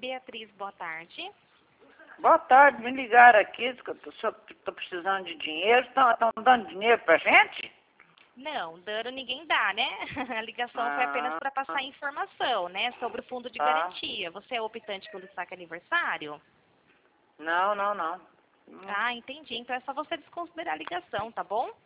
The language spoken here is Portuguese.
Beatriz, boa tarde. Boa tarde, me ligaram aqui, diz que eu tô precisando de dinheiro. Estão dando dinheiro pra gente? Não, dano ninguém dá, né? A ligação foi apenas para passar informação, né, sobre o fundo de garantia. Você é optante pelo saque aniversário? Não. Ah, entendi. Então é só você desconsiderar a ligação, tá bom?